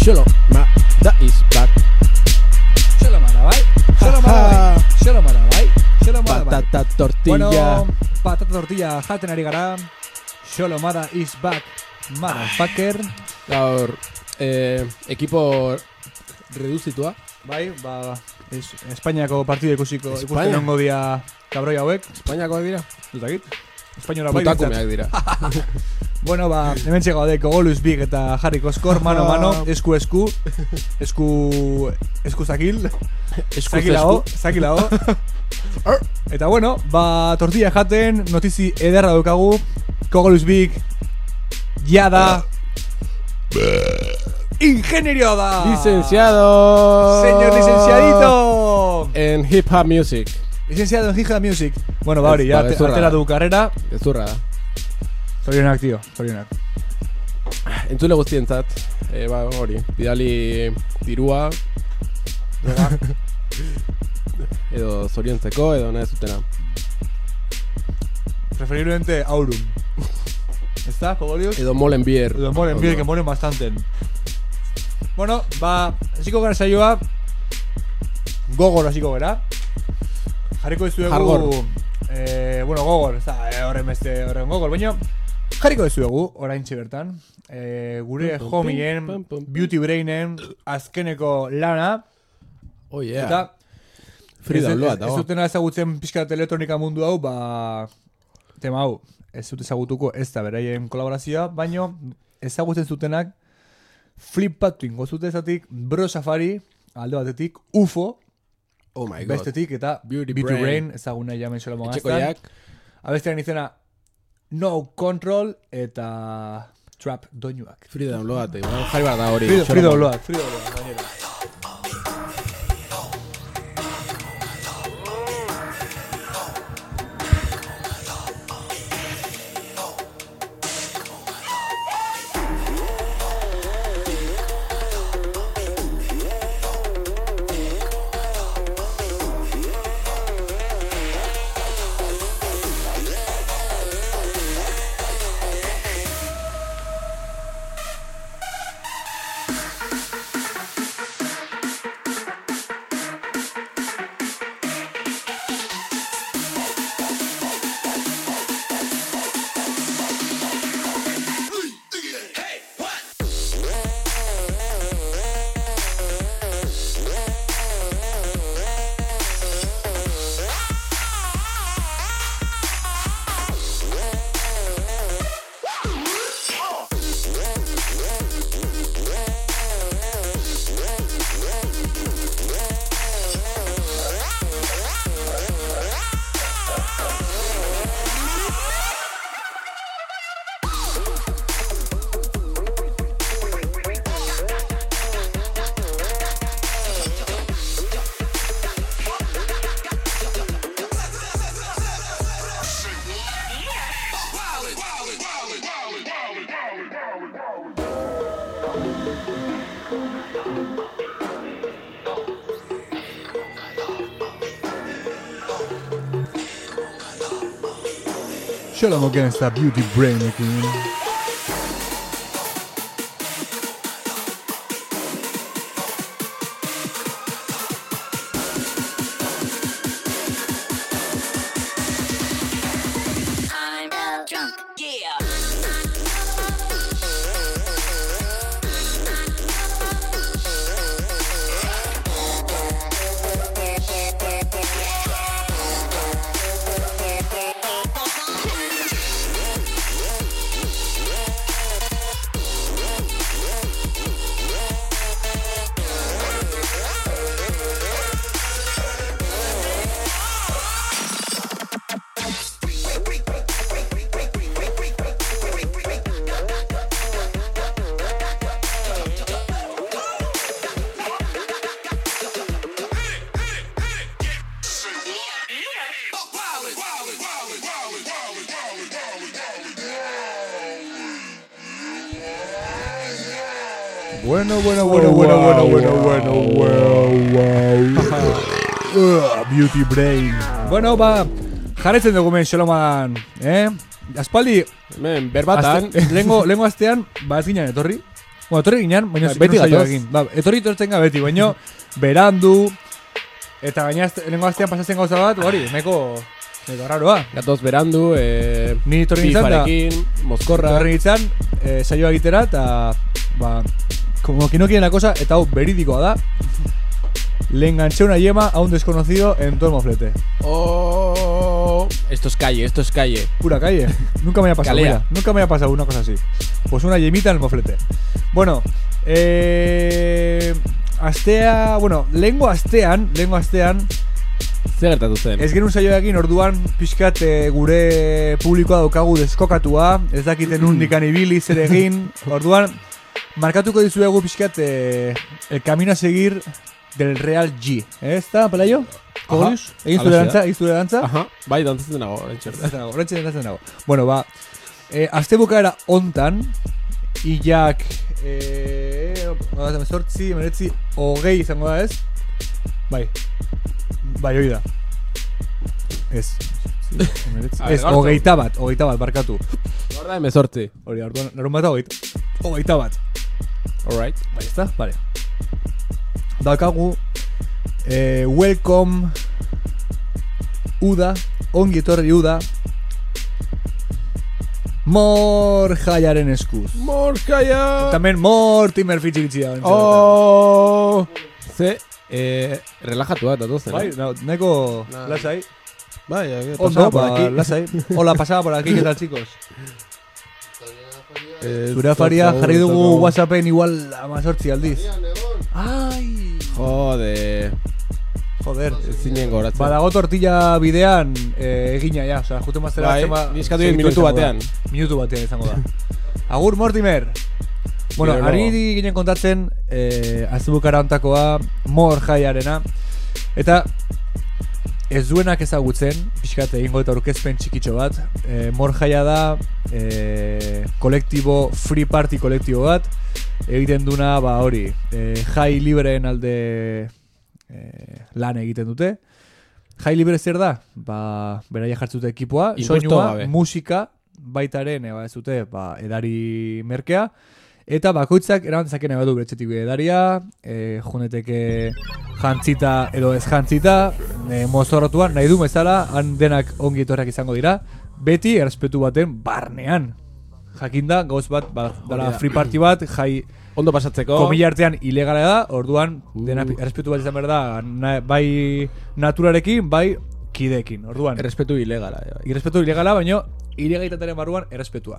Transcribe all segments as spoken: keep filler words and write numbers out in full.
Sholomada is back. Sholomada bai, Sholomada bai, Sholomada bai, Sholomada bai. Patata tortilla. Bueno, patata tortilla jaten ari gara. Sholomada is back, motherfucker. Gaur, eh, equipo reduzitua. Bai, ba, es, Espainiako partida ikusiko España. ikusten ongo dia kabroi hauek. Espainiakoak dira? Zutakit? Espainola bai Putakumeak dira. Bueno, ba, hemen txego de Kogolus Big eta Harry Koskor, mano mano, esku esku, esku, esku zakil, Esku zakilao, zakilao. Eta bueno, ba, tortilla jaten, notizi ederra daukagu, Kogolus Big, jada, ingenierio da. Licenciado. Señor licenciadito. En hip hop music. Licenciado en Hip Hop Music. Bueno, ba, hori, Ba, ya gezurra atera da. du karrera. Gezurra da. Zorionak, tío, zorionak. Entzule guztientzat, eh, ba, hori, bidali dirua, droga, edo zoriontzeko, edo nahi zutena. Preferiblemente Aurum. ¿Está, Kogolius? Edo molen bier. Edo moren bien, que moren bastante. Bueno, ba, hasiko gara saioa. Gogor hasiko gara. Jarriko dizuegu... Hardcore. Eh, bueno, gogor, ez da, eh, horren beste, horren gogor, baina... Jarriko dizuegu, oraintxe bertan. Eh, gure Pum, pum, homien, pum, pum, pum. Beauty Brainen, azkeneko lana. Oh yeah. Eta... Free ez- download, ez, ez dago. dutena ezagutzen pixka elektronika mundu hau, ba... Tema hau, ez dut ezagutuko ez da beraien kolaborazioa, baino ezagutzen zutenak Flippat ingo zutezatik, Bro Safari, alde batetik, U F O, Oh my god. bestetik, eta Beauty Beauty Brain. Brain, ezaguna jamen solo Etxekoiak. mogaztan. Abestean izena No Control eta Trap doinuak. Free download, igual jarri behar da hori. Frido, Xolo Frido mono. Bloak, Frido Bloak, gainera. Xolo moken ez da Beauty Brainekin. I'm L drunk, yeah. Bueno, bueno, bueno, bueno, bueno, bueno, bueno, bueno, wow. Beauty Brain. Bueno, ba, jarretzen dugu men Xoloman, eh? Aspaldi, Hemen, berbatan. Azte, lengo, lengo astean, ba ez ginen etorri. Bueno, etorri ginen, baina Bai, ziken beti un saio gatoz. egin. Ba, etorri tortzen ga beti, baina berandu, eta gaina lehenko astean pasatzen gauza bat, hori, neko, neko raroa. Gatoz berandu, eh, Ni etorri nintzen da, fifarekin, mozkorra. etorri nintzen, eh, saioa egitera, eta, ba, como que no quieren la cosa, eta hau verídicoa da. Le enganché una yema a un desconocido en todo el moflete. Oh, esto es calle, esto es calle. Pura calle. Nunca me haya pasado, Calea. mira, nunca me haya pasado una cosa así. Pues una yemita en el moflete. Bueno, eh... astea, bueno, lehengo astean, lehengo astean, Zer gertatu zen? ez genuen saio egin orduan pixkat eh, gure publikoa daukagu deskokatua, ez dakiten undikan ibili zer egin, orduan markatuko dizuegu pixkat eh, el camino a seguir del Real G. Eh, ¿Está, Pelayo? Kogolius? Egin zure Alaxe da. dantza, egin zure dantza? Aha, bai, dantzatzen dago, orentxe. Dantzatzen dago, horretxe dantzatzen dago. Bueno, ba, eh, azte bukaera ontan, Iak, eh, emezortzi, emeretzi, hogei izango da ez? Bai, bai, hoi da. Ez, emeretzi, A ver, ez, gaurko. hogeita bat, hogeita bat, barkatu. Gaur da emezortzi. Hori, orduan, larun bat hogeita, hogeita bat. Alright. Bai, ezta? Vale. Daukagu, eh, welcome, Uda, ongi etorri Uda, Mor jaiaren eskuz. Morkaia! Tamen Mortimer fitxikitxia. Oh! Ze, eh, relajatua eta tozen. Bai, no, neko Nah. lasai. Bai, eh, Ondo, pasaba por ba, aquí. lasai. Hola, pasaba por aquí, ¿qué tal, chicos? Eh, Zure afaria toko- jarri dugu toko- WhatsAppen igual amazortzi aldiz. Ai! Jode, Joder. ez zinen goratzen. Badago tortilla bidean eh, egina ja, osea, jute maztera Bai, atzema... ni eskatu dit segitu minutu izango da. batean. Minutu batean izango da. Agur, Mortimer! Bueno, Gero ari logo. ginen kontatzen, eh, azubukara ontakoa, Mor jaiarena, eta ez duenak ezagutzen, pixkat egingo eta aurkezpen txikitxo bat, eh, Mor jaia da, eh, kolektibo, free party kolektibo bat, egiten duna, ba hori, eh, jai libreen alde eh, lan egiten dute. Jai libre zer da? Ba, beraia jartzen dute ekipoa, Impuesto soinua, gabe. musika, baitaren, eba ez dute, ba, edari merkea, eta bakoitzak eraman dezaken eba du beretxetik edaria, e, juneteke jantzita edo ez jantzita, e, mozorrotuan, nahi du bezala, han denak ongi etorriak izango dira, beti errespetu baten barnean. Jakinda, gauz bat, ba, dala da. free party bat, jai Ondo pasatzeko. komila artean ilegala da, orduan, Uh. dena errespetu bat izan behar da, na, bai naturarekin, bai kideekin, orduan. Errespetu ilegala. eh, bai. Irrespetu ilegala, baino ilegalitatearen barruan errespetua.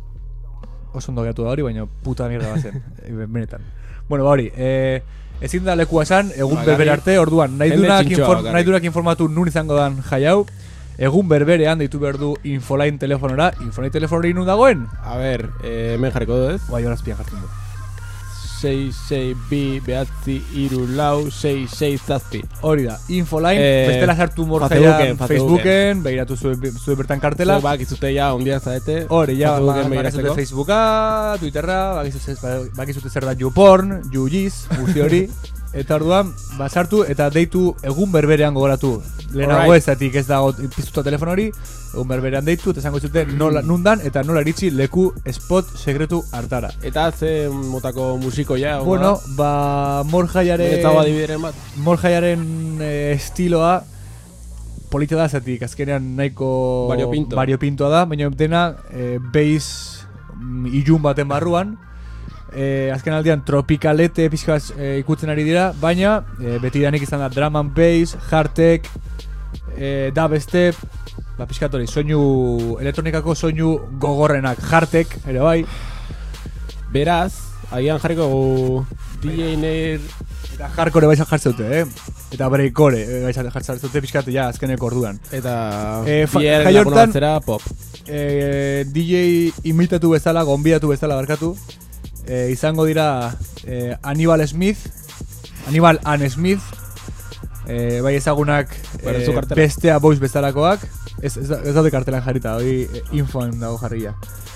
Oso ondo gehatu da hori, baina puta mierda bazen, benetan. Bueno, ba hori, eh, ezin da lekua esan, egun Ba, berbere gari- arte, orduan, nahi jende dunak, txintxoa inform, bakarrik. nahi dunak informatu nun izango dan jai hau, egun berberean deitu behar du Infoline telefonora, Infoline telefonori nun dagoen? A ber, eh, hemen jarriko du ez? Bai, horazpian jartzen du. sei sei bi behatzi iru lau sei sei zazpi. Hori da, Infoline, Eh, bestela sartu morjaia Facebooken, Facebooken, Facebooken. begiratu zuen zue bertan kartela. Zuek bakizute ja, ondia zaete. Hori, ja, Facebooken ba- bakizute begiratzeko. Facebooka, Twitterra, bakizute, bakizute zer da YouPorn, YouGiz, guzti hori. Eta orduan, basartu eta deitu egun berberean gogoratu. Lehenago Alright. ezatik ez dago piztuta telefon hori, egun berberean deitu, eta esango zuten nola, nundan eta nola iritsi leku spot sekretu hartara. Eta ze motako musikoia. Bueno, ba, morjaiaren... Ez dago adibideren bat. Morjaiaren eh, estiloa polita da zatik, azkenean nahiko Variopinto. variopintoa da, baina dena eh, bass mm, ilun baten barruan. Eh, azken aldean tropikalete pixkaz eh, ikutzen ari dira, baina eh, beti danik izan da drum and bass, hardtech, eh, dubstep, ba, pixkat hori, soinu, elektronikako soinu gogorrenak, hardtech, ere bai. Beraz, agian jarriko gu D J Nair. Eta hardcore baixa jartzen dute, eh? Eta breakcore eh, baixa jartzen dute pixkat ja azkeneko orduan. Eta Eh, fa- Pierre jai Laguna hortan- batzera pop. Eh, D J imitatu bezala, gonbidatu bezala barkatu, eh, izango dira eh, Aníbal Smith, Aníbal Ann Smith, eh, bai ezagunak Bere eh, zu kartela. bestea boiz bezalakoak, ez, ez, ez daude kartelan jarrita, hori eh, infoan dago jarria.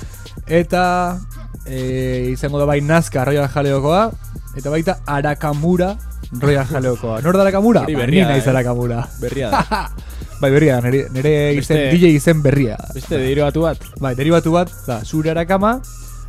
Eta eh, izango da bai Nazca Royal Jaleokoa, eta baita Arakamura Royal Jaleokoa. Nor da Arakamura? Hori Ba, berria ni naiz da, eh. Arakamura. Berria da. Bai, berria da, nire, nire izen, Beste- D J izen berria. Beste derivatu bat. Bai, derivatu bat, da, zure Arakama,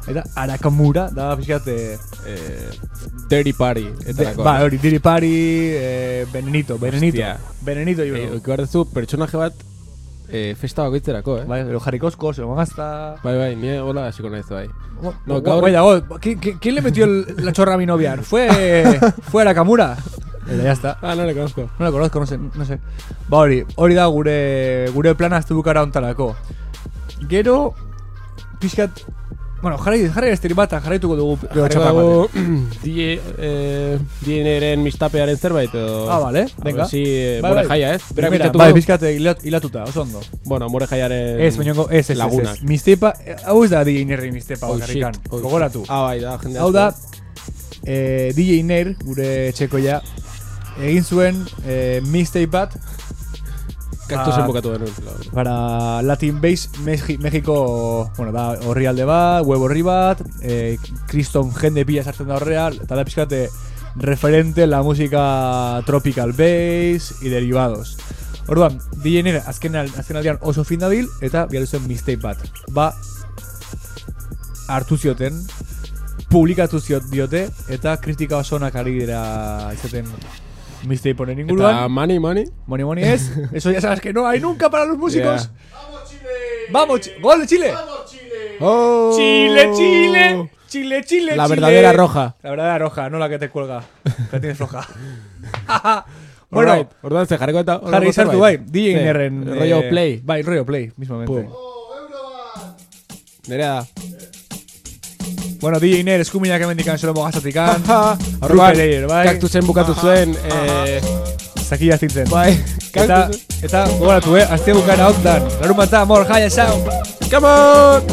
Eta Arakamura da pixkat eh, Eh, Dirty Party. Eta de, ba, hori, Dirty Party, eh, Benenito, Benenito. Hostia. Benenito, Eh, jo. oiko barrezu, pertsonaje bat eh, festa bakoitzerako, eh? Bai, ero jarrikosko, zego gazta... Bai, bai, nire hola hasiko naiz bai. No, No, gaur- Bai, dago, ¿qui- qui- ¿quién le metió el- la chorra a mi novia? Fue, fue Arakamura. Eta ya está. Ah, no le conozco. No la conozco, no sé, no sé. Ba hori, hori da gure gure plana azte bukara hontarako. Gero, pixkat... Bueno, jarri, jarri esteri bat, jarraituko dugu gero Jarri txapa dago ematen. D J eh, D J eren mistapearen zerbait edo... Ah, vale, venga. Si, eh, Bai, more bai. jaia, ez? Berak Primera, mintzatu bai, du? pixkat hilat, hilatuta, oso ondo. Bueno, more jaiaren Ez, bainongo, ez, ez, ez, lagunak. ez. Mistepa, eh, hau ez da D J Nerri mistepa Oh, bakarrikan. shit. Oh, Gogoratu. Ah, bai, da, jende Hau asko. da, eh, D J Ner, gure txekoia, egin zuen eh, mixtape bat Kaktusen Ah. bukatu denun. para Latin Base Mexi Mexiko, bueno, da orrialde bat, web orri bat, eh, kriston jende pila sartzen da horrea, eta da pixkate referente la música tropical bass y derivados. Orduan, D J Ner azken, al, azken aldean oso fin dabil, eta bialu zen mixtape bat. Ba, hartu zioten, publikatu ziot diote, eta kritika oso onak ari dira izaten mixtape honen Eta inguruan. money, money. Money Money es, eso ya sabes que no hay nunca para los músicos. Yeah. ¡Vamos, Chile! ¡Vamos, Chi- gol de Chile! ¡Vamos, Chile! Oh. Chile, Chile, Chile, Chile, La Chile. verdadera roja. La verdadera roja, no la que te cuelga. La tienes floja. Bueno, Alright, orduan ze jarriko eta... jarri sartu bai, D J Sí, Nerren rollo eh, play. Bai, rollo play, mismamente. Pum. ¡Oh, Euroban! Nerea da. Bueno, D J Ner eskuminak emendikan solo mogazatikan. Orduan, Pereira, bai. kaktusen bukatu zuen... Eh, Zakila zintzen. bai, Eta, kaktusen... eta gogoratu, eh, azte bukara ondan. Larun bat da, mor, jaia, sound. Come on!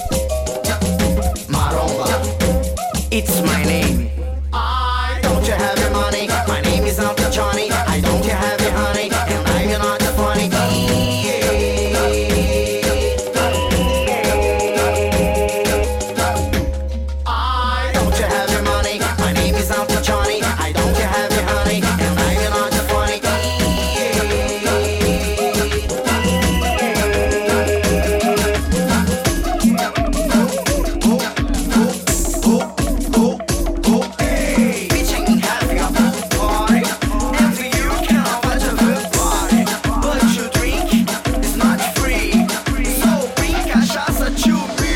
Maromba, it's my name. I don't you have your money? My name is Uncle Johnny. I don't you have your honey? And I'm not the funny. I don't you have your money? My name is Uncle Johnny. I don't you have your honey? And I'm not the funny. Bitch ain't having a party. And for you can watch a good party. But your drink is not free. So bring cachaça to me.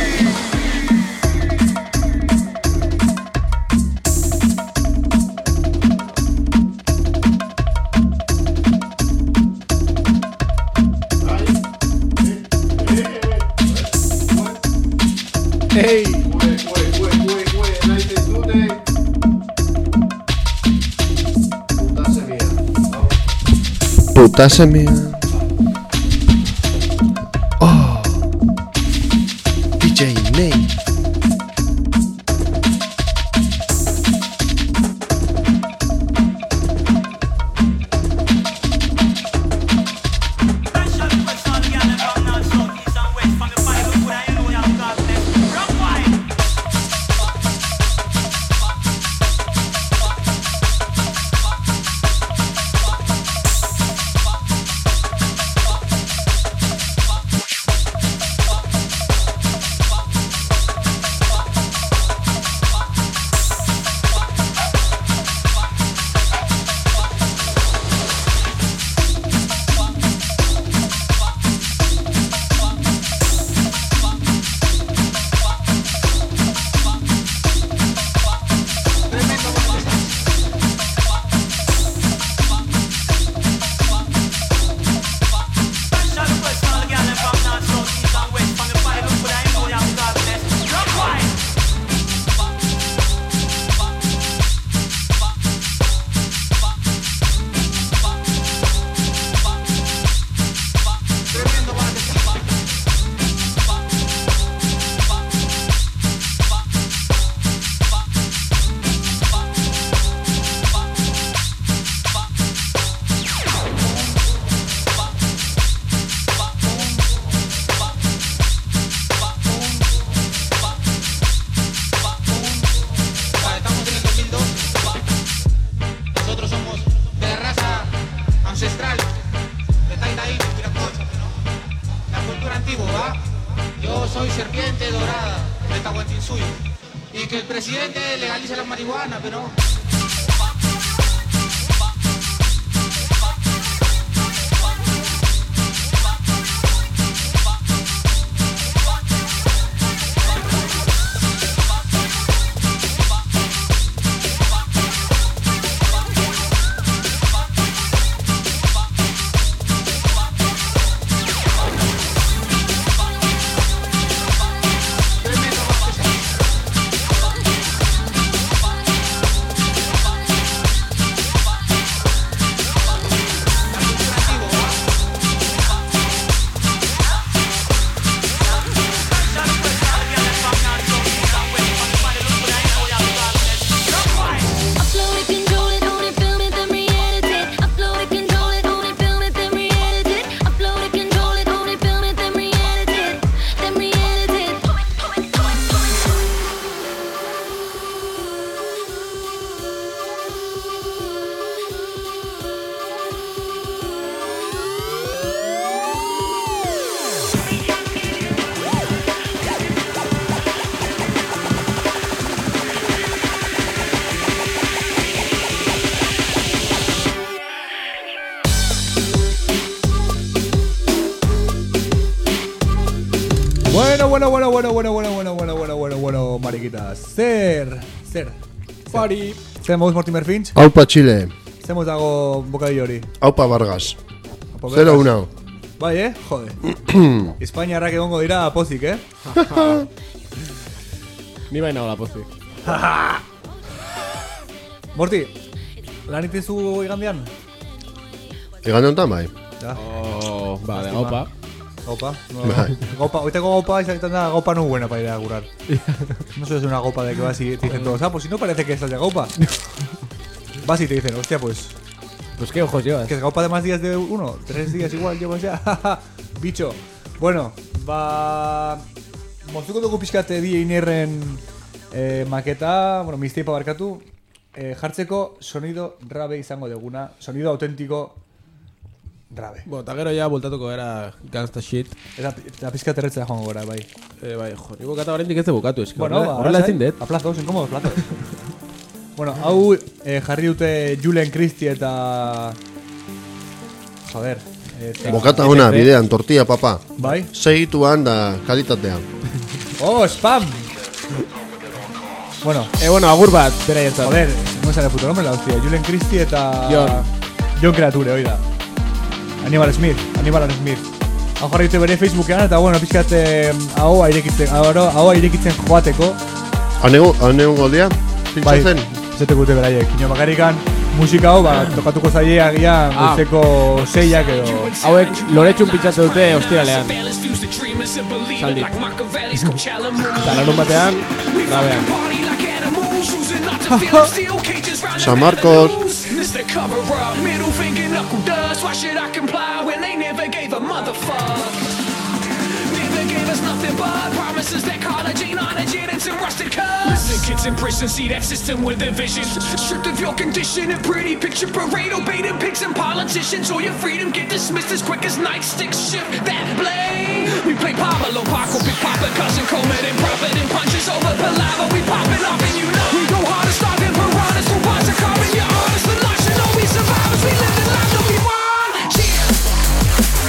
Hey. Uy, uy, uy, uy, uy, United Today. Puta mía. Vamos. Putase mía. Oh. D J Nate. Nosotros somos de la raza ancestral de Taitaí, Viracocha, ¿no? La cultura antigua, ¿va? Yo soy serpiente dorada. de Tahuantinsuyo. Y que el presidente legalice la marihuana, pero no. Bueno, bueno, bueno, bueno, bueno, bueno, bueno, bueno, bueno, bueno, bueno, mariquitas. Zer, zer. Pari. Zer moduz Mortimer Finch? Aupa Chile, Zer moduz dago bokadillo hori? aupa Vargas. Apo, Zero beraz. una. Bai, eh? Jode. Espainiarrak egongo dira pozik, eh? Ni baina hola pozi. Morti, lan itizu igandean? Egan honetan bai. Ja, Oh, vale, Lástima. opa. gopa. No, Bai. gopa, oiteko gopa izaten da, gopa no buena para ir a curar. No suele ser una gopa de que vas y te dicen todos, ah, pues si no parece que estás de gopa. Vas y te dicen, hostia, pues, Pues qué ojos llevas. que es gopa de más días de uno, tres días igual llevas ya. Bicho. Bueno, ba... Moztuko dugu pixkate di inerren eh, maketa, bueno, misteipa barkatu, eh, jartzeko sonido rabe izango duguna, sonido auténtico rabe. Bueno, eta gero ja bultatuko era gangsta shit. Eta, eta pixka terretzea joango gora, bai. Eh, bai, jo, ni bukata oraindik ez de bukatu, eski. Bueno, horrela- ba, horrela lasai, ezin dut. aplazos, inkomodos plazos. Bueno, hau eh, jarri dute Julen Christie eta... Joder. Eta... Bokata ona, bidean, tortilla, papa. Bai? Segituan da kalitatea. Oh, spam! Bueno, Eh, bueno, agur bat, bera jartzen. joder, no sale puto nombre la hostia. Julen Christie eta... Jon. Jon Creature, hoi da. Aníbal Smith, Aníbal Smith. Hau jarri dute bere Facebookean eta, bueno, pixkat eh, ahoa irekitzen, ahoa ahoa irekitzen joateko. Hanegon goldea? Bai, Pintzatzen? zeteko dute beraiek. Ino bakarikan musika hau, ba, tokatuko zaie agian Ah. goizeko seiak edo... Hauek loretxun pintzatu dute ostiralean. Zaldi. Eta larun batean, rabean. San Marcos. Mister Cover Up, middle finger knuckle dust. Why should I comply when they never gave a motherfuck? Never gave us nothing but promises that collagen on a gin and some rusted cups. Listen, kids in prison, see that system with a vision. Stripped of your condition and pretty picture parade, obeying pigs and politicians. Or your freedom get dismissed as quick as nightsticks shift that blade. We play Pablo, Paco, Big Papa, Cousin Coleman, and Prophet, and punches over palaver. We popping off and you know we go hard to starving piranhas. Who wants to carve your honest? The life should know we survivors. We live the life that we want. Yeah.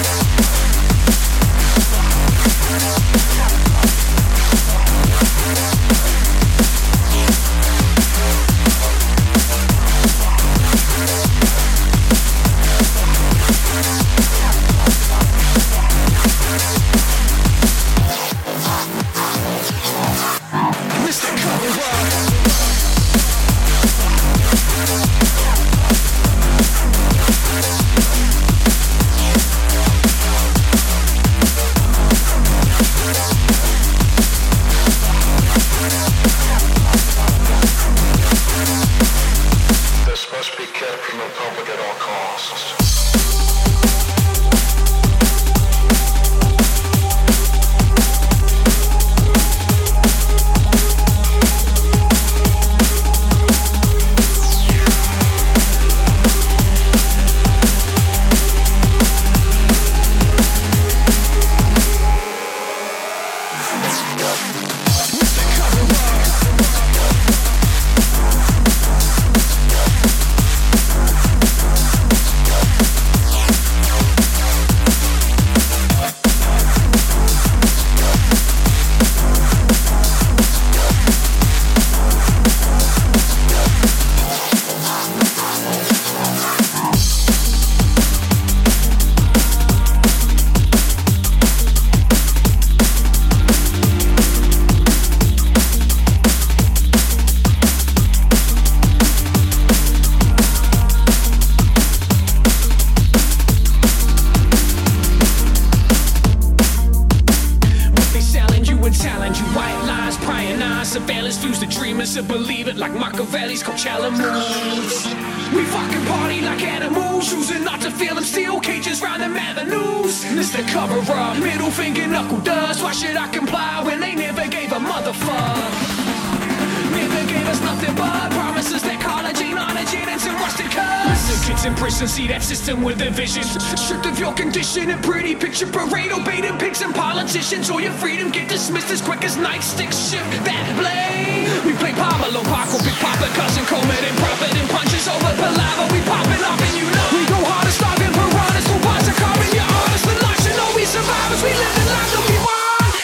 surveillance fuse the dreamers to believe it like Machiavelli's Coachella moves. We fucking party like animals, choosing not to feel them steel cages round them avenues. It's the cover up, middle finger knuckle dust. Why should I comply when they never gave a motherfuck? Never gave us nothing but promises that collagen, oxygen, and some rusted cups. The kids in prison see that system with a vision, stripped of your condition, a pretty picture parade, obeying pigs and politicians. All your freedom get dismissed as quick as nightsticks shift that blade. We play Pablo, Paco, Big Papa, Cousin Coleman, and Prophet, and punches over palaver. We popping off and you know we go hard as starving piranhas. For once are carving your honest, the life should know we survivors. We live in life that we want.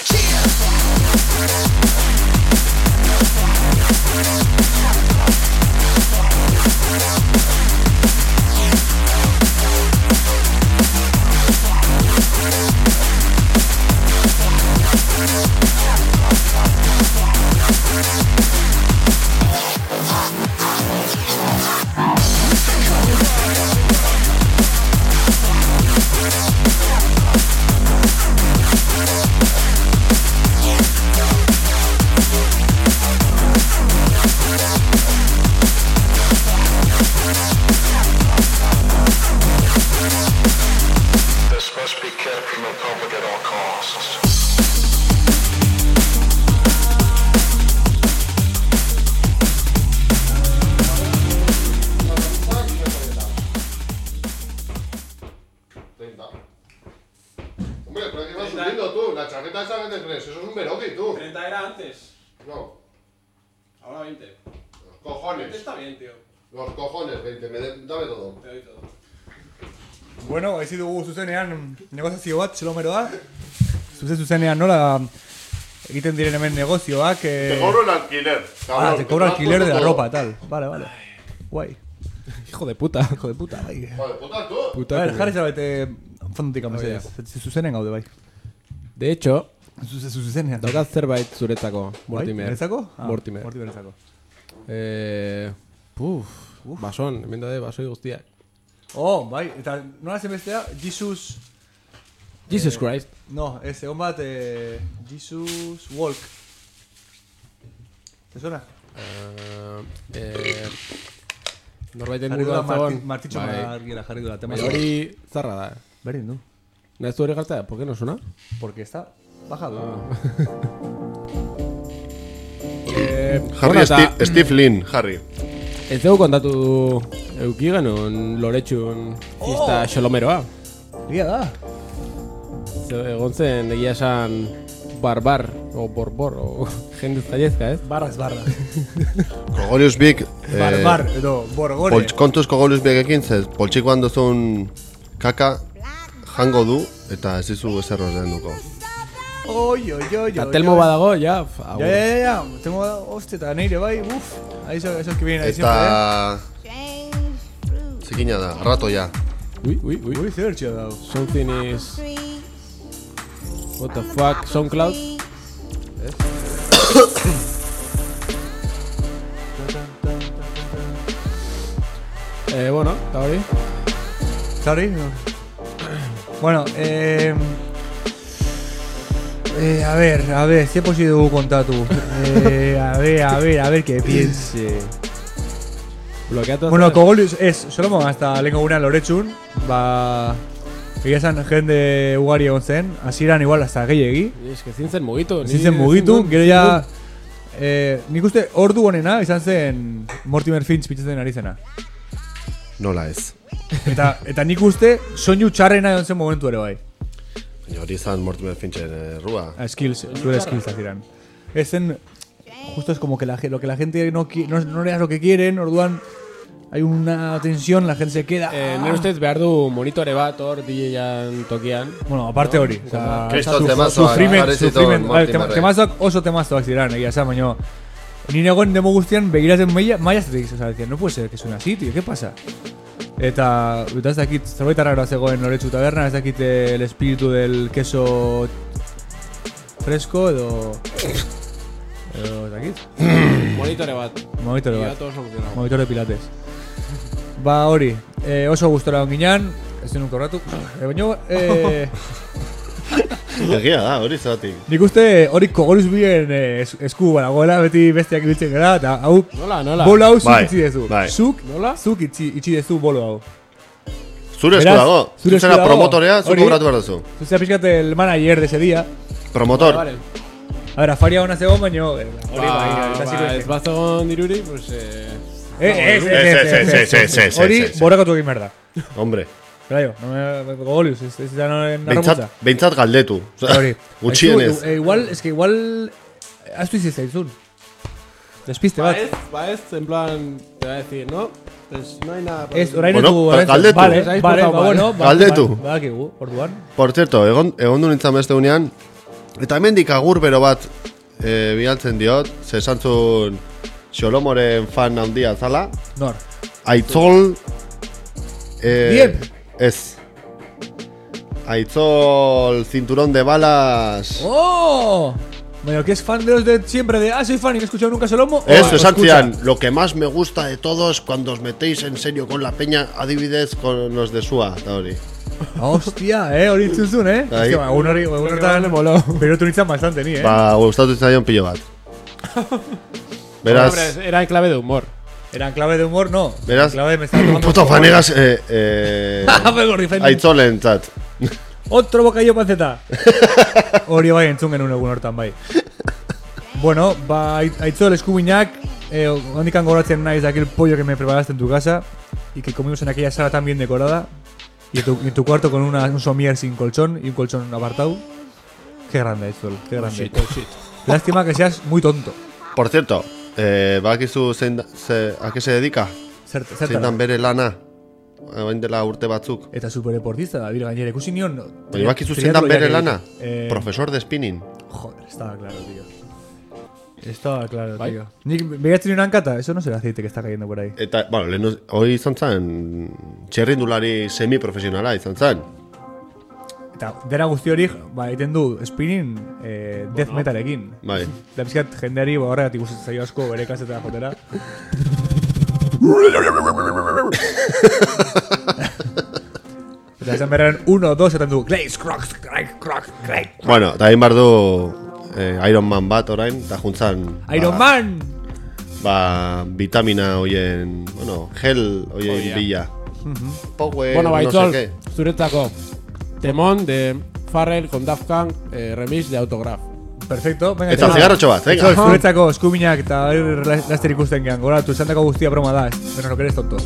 Hombre, pero que vas subiendo tú. La chaqueta esa que te crees. Eso es un Beroki, tú. treinta era antes. No. Ahora veinte. Los cojones. veinte está bien, tío. Los cojones, veinte. Me de- dame todo. Te doy todo. Bueno, haizi dugu zuzenean negoziazio bat, Txelomeroa. Zuzen zuzenean nola egiten diren hemen negozioak. Te Eh... cobro el alquiler. Cabrón, Ah, te cobro has alquiler de puesto la todo. ropa, tal. Vale, vale. Guai. Hijo de puta. Hijo de puta, bai. Joder, puta tú. Puta A ver, culo. jarri zabete fondotik amesedez. Zuzenen gaude, bai. De hecho, Zuze- Zuzenean. daukat zerbait zuretzako, Bai? Mortimer. Niretzako? Ah, Mortimer. Mortimerretzako. Eh, puf, bason, hemen daude basoi guztiak. Oh, bai, eta nola zen bestea? Jesus... Jesus Eh, Christ. No, ez, egon bat, eh, Jesus Walk. Te suena? Eh, eh, norbaiten Jarri burua duela Marti, zegoen. Martitxo Bai. Margiela, jarri duela. Tema Baina hori zarra da. Berdin du. Nahez du hori gartzea, ¿por qué no suena? Porque está bajado. Eh, Harry bueno, eta Steve, Steve Lin, Harry. Ez dugu kontatu euki genuen loretxun fiesta xolomeroa. Egia da. Ze- Egon zen egia esan barbar, o borbor, o jendez zaiezka, ez? Barraz barra. Kogolius Big, eh, Barbar, edo borgore. polts, kontuz Kogolius Bigekin, zez, poltsikoan duzun kaka jango du, eta ez dizu ezer horren duko. Oi, oi, oi, oi. Eta telmo badago, ja, f- Ya, agur. ya, ya, ya. Tengo, hostia, eta neire bai, uf. Ahí eso, esos que vienen ahí siempre, Eta... Zikina da, rato ja. Ui, ui, eh. ui. Ui, zer txio dau. Something is... What the fuck, SoundCloud? Eh, bueno, eta hori. Sorry. No. Bueno, eh... Eh, a ver, a ver, si es posible dugu kontatu. Eh, a ver, a ver, a ver que piense. Blokeatu Bueno, azala. Kogolius ez, solo hasta lengo gunean loretxun, ba... Egia esan jende ugari egon zen, hasieran igual hasta gehiegi. Es que ezin zen mugitu. Ezin ni zen mugitu, ezin gero dut- ja... Eh, nik uste ordu honena izan zen Mortimer Finch pitzatzen ari zena. Nola ez. Eta, eta nik uste soinu txarrena egon zen momentu ere bai. Baina hori izan Mortimer Finchen errua. A skills, zure skills aziran. Ez zen, justo es como que la, ge- lo que la gente no, qui- no, no le das lo que quieren, orduan hay una tensión, la gente se queda... Eh, nire ustez behar du monitore bat hor D J-an tokian. Bueno, aparte No? hori. O sea, Kriston suf- temazoak sufrimen- jarri zituen sufrimen- bai, tema- Mortimerrek. Temazoak oso temazoak ziren, egia esan, baina... Nire egon demo guztian begiratzen maila, maila zetik, o sea, decía, no puede ser que suena así, tío, ¿qué pasa? Eta, eta ez dakit, zerbait arraroa zegoen Loretsu taberna, ez dakit el espíritu del queso fresco edo... edo, ez dakit? Monitore bat. Monitore Y bat. ya todo solucionado. Monitore pilates. Ba hori, eh, oso gustora onginan, ez denun korratu. E, baina, eh, Egia da, hori zeratik. Nik uste hori kogoruz bien eh, es- esku baragoela, beti besteak ibiltzen gara, eta hau, Nola, nola. bolo hau zuk Bai, itxi dezu. bai. Zuk, Nola? zuk itxi, itxi dezu bolo hau. Zure esku Beraz, dago. zure Zu zera esku dago. promotorea, zu Hori. kobratu behar duzu. Zuzea pixkat el manager de ese día. Promotor. Vale, A ver, afaria hona zegoen, baino... eh, Hori Ba, bai, eta ba, ziko ez bazegon diruri, pues... Eh, Eh, ez, ez, Ez, ez, ez, ez, ez, ez, ez, Hori ez, ez. borakatu egin behar da. Hombre. Claro, no me gogolius, ez ez da noren Beintzat, narramuntza. beintzat galdetu. Osea, Hori. Gutxienez. Aizu, eh, igual, es que igual... Aztu izi zaizun. Despiste ba bat. ez, ba ez, en plan, te va a decir, ¿no? Pues no hay nada... por Ez, decir. orain Bueno, etu... pero orain- galdetu. Vale, Ez haiz vale, portau ba, mal. bueno. ba- Galdetu. ba- Badakigu, orduan. Por cierto, egon, egon du nintzen beste unean, eta hemendik agur bero bat e, bialtzen diot, ze esan zuen Xolomoren fan handia zala, Nor. Aitzol... Eh, Diep. Ez. Aitzol cinturón de balas... ¡Oh! Bueno, que es fan de los de siempre, de ah, soy fan y no he escuchado nunca Solomo. Eso, o esan escucha. zian, lo que más me gusta de todo es cuando os metéis en serio con la peña, adibidez con los de Sua, eta hori. Hostia, eh, hori entzun, eh. Ahí. Es que egun hori, egun Porque hortan le moló. pero tu nintzen bastante ni, eh. Ba, gustatu zaion pilo bat. Hombre, Beraz, era en clave de humor. Era en clave de humor, no. beraz, En clave de me estaba tomando... puto fanegas, eh, eh, Aitzol. Aitzolen zat. Otro bocadillo panceta. Hori bai entzun genuen egun hortan bai. Bueno, ba, Ait- Aitzol eskubinak, eh, handikan goratzen naiz de aquel pollo que me preparaste en tu casa y que comimos en aquella sala tan bien decorada y en tu, y en tu cuarto con una, un somier sin colchón y un colchón apartado. Qué grande Aitzol, qué grande. Lástima que seas muy tonto. Por cierto, eh, bakizu zein da, ze, a qué se dedica? Zer, Zein zertara. dan bere lana? Hain dela urte batzuk. Eta superdeportista, da, bire gainera ikusi nion. Baina bakizu zein dan bere lana? Profesor de spinning. Joder, estaba claro, tío. Estaba claro, Bai. tío. Nik begatzen nion hankata, eso no será aceite que está cayendo por ahí. Eta, bueno, lehen, hori izan zen, txerrindulari semiprofesionala izan zen. Eta dena guzti hori, ba, egiten du spinning eh, death metalekin. Bai. Da pizkat jendeari ba, horregatik gustatzen zaio asko bere kasetara jotera. Eta esan berren uno, dos, eta du Glaze, crocs, crack, croc, crack. Bueno, eta egin behar du eh, Iron Man bat orain, eta juntzan... Iron ba, Man! Ba, vitamina hoien, bueno, gel hoien Oh, yeah. bila. Power, Bueno, no Baitzol, sé qué. zuretzako temón de Farrell con Daft Punk, eh, remix de Autograph. Perfecto, venga. Eta txau. zigarrotxo bat, venga. Aitzol, zuretzako eskuminak eta hori laster ikusten gehan. Gora, tu esandako guztia broma da, menos lo que eres tonto.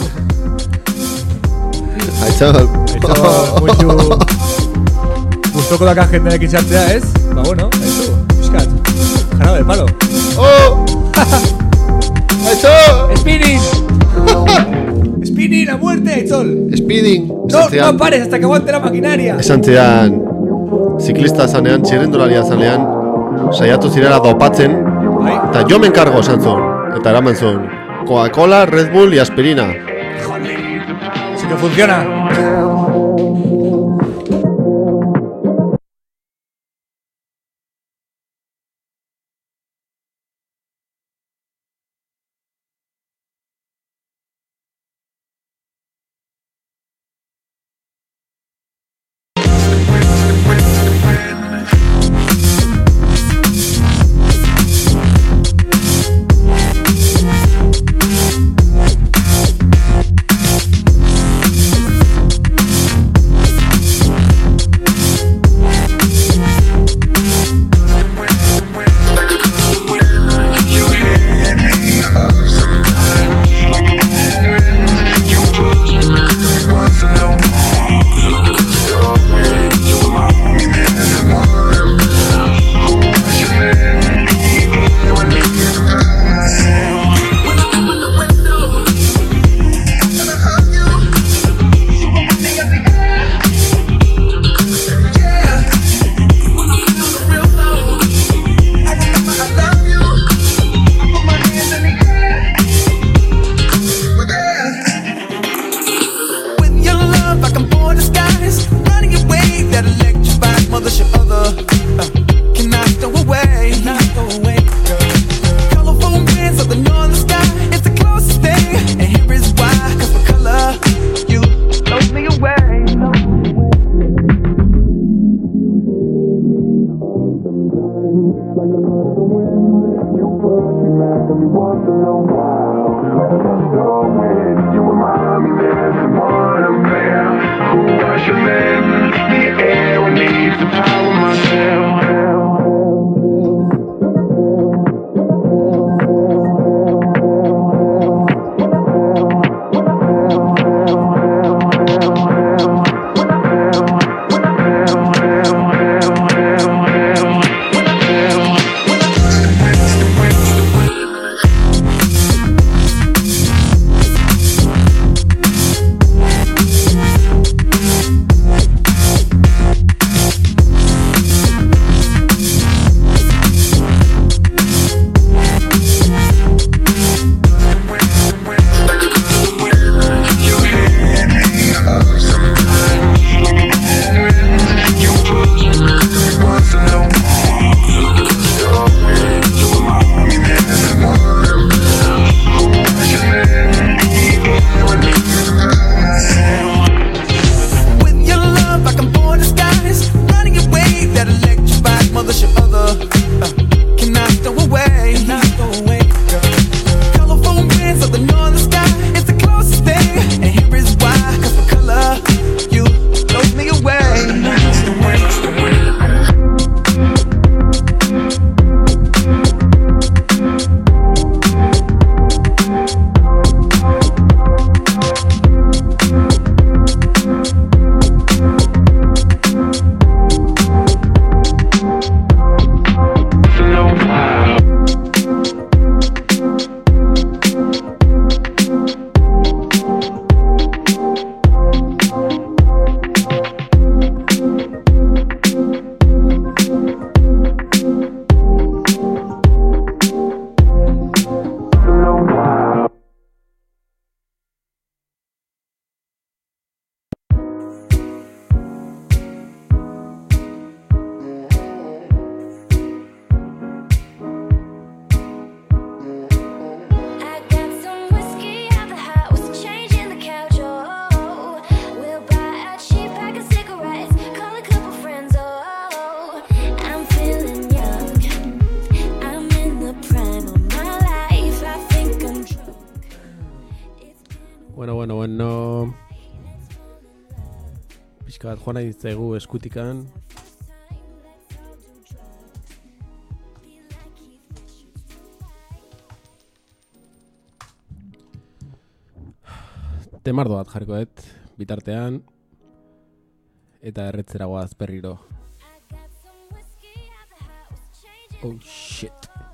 Aitzol. Aitzol, mucho... Gustoko daka jendearekin sartzea, ez? Ba, bueno, aizu, piskat. Jarabe de palo. ¡Oh! ¡Aitzol! ¡Spinning! ¡Spinning, a muerte, Aitzol! Speeding. No, Esan zidan- no pares hasta que aguante la maquinaria. Esan zidan, ziklista zanean, txirrindularia zanean, saiatu zirela dopatzen, Bai, eta yo me encargo esan zuen. Eta eraman zuen, Coca-Cola, Red Bull y aspirina. sí que funciona. Bueno, bueno, bueno. Pixka bat joan nahi ditzaigu eskutikan. Temardo bat jarriko dut, bitartean. Eta erretzera goaz berriro. Oh shit.